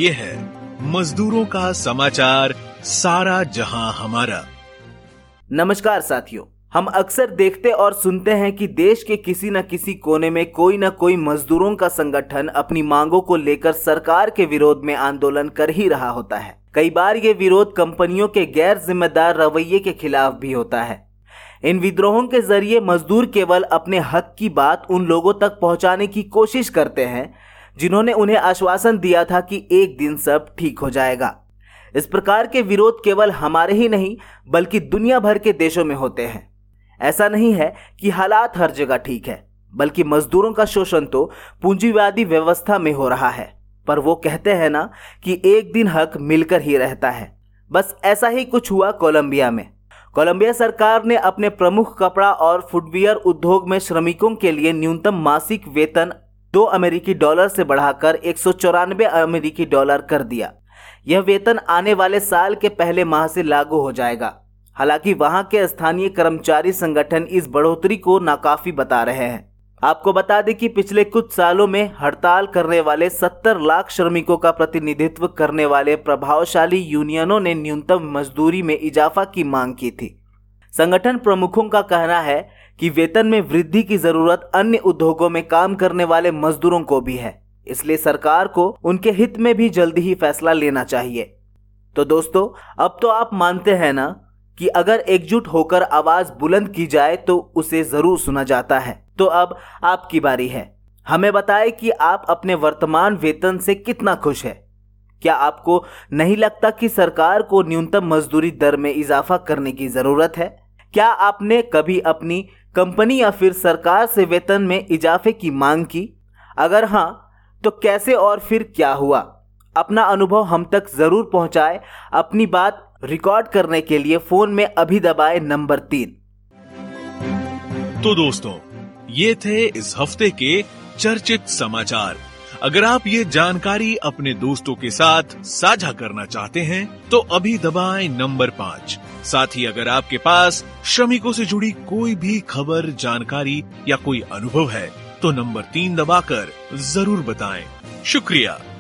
ये है मजदूरों का समाचार, सारा जहां हमारा। नमस्कार साथियों, हम अक्सर देखते और सुनते हैं कि देश के किसी न किसी कोने में कोई न कोई मजदूरों का संगठन अपनी मांगों को लेकर सरकार के विरोध में आंदोलन कर ही रहा होता है। कई बार ये विरोध कंपनियों के गैर जिम्मेदार रवैये के खिलाफ भी होता है। इन विद्रोहों के जरिए मजदूर केवल अपने हक की बात उन लोगों तक पहुंचाने की कोशिश करते हैं जिन्होंने उन्हें आश्वासन दिया था कि एक दिन सब ठीक हो जाएगा। इस प्रकार के विरोध केवल हमारे ही नहीं बल्कि दुनिया भर के देशों में होते हैं। ऐसा नहीं है कि हालात हर जगह ठीक है, बल्कि मजदूरों का शोषण तो पूंजीवादी व्यवस्था में हो रहा है। पर वो कहते हैं ना कि एक दिन हक मिलकर ही रहता है। बस ऐसा ही कुछ हुआ कोलंबिया में। कोलंबिया सरकार ने अपने प्रमुख कपड़ा और फुटवियर उद्योग में श्रमिकों के लिए न्यूनतम मासिक वेतन $2 अमेरिकी से बढ़ाकर $194 अमेरिकी कर दिया। यह वेतन आने वाले साल के पहले माह से लागू हो जाएगा। हालांकि वहां के स्थानीय कर्मचारी संगठन इस बढ़ोतरी को नाकाफी बता रहे हैं। आपको बता दें कि पिछले कुछ सालों में हड़ताल करने वाले 70 लाख श्रमिकों का प्रतिनिधित्व करने वाले प्रभावशाली यूनियनों ने न्यूनतम मजदूरी में इजाफा की मांग की थी। संगठन प्रमुखों का कहना है कि वेतन में वृद्धि की जरूरत अन्य उद्योगों में काम करने वाले मजदूरों को भी है, इसलिए सरकार को उनके हित में भी जल्दी ही फैसला लेना चाहिए। तो दोस्तों, अब तो आप मानते हैं ना कि अगर एकजुट होकर आवाज बुलंद की जाए तो उसे जरूर सुना जाता है। तो अब आपकी बारी है। हमें बताएं कि आप अपने वर्तमान वेतन से कितना खुश है। क्या आपको नहीं लगता कि सरकार को न्यूनतम मजदूरी दर में इजाफा करने की जरूरत है? क्या आपने कभी अपनी कंपनी या फिर सरकार से वेतन में इजाफे की मांग की? अगर हाँ, तो कैसे और फिर क्या हुआ? अपना अनुभव हम तक जरूर पहुंचाएं। अपनी बात रिकॉर्ड करने के लिए फोन में अभी दबाएं नंबर 3। तो दोस्तों, ये थे इस हफ्ते के चर्चित समाचार। अगर आप ये जानकारी अपने दोस्तों के साथ साझा करना चाहते हैं तो अभी दबाएं नंबर 5। साथ ही अगर आपके पास श्रमिकों से जुड़ी कोई भी खबर, जानकारी या कोई अनुभव है तो नंबर 3 दबाकर जरूर बताएं। शुक्रिया।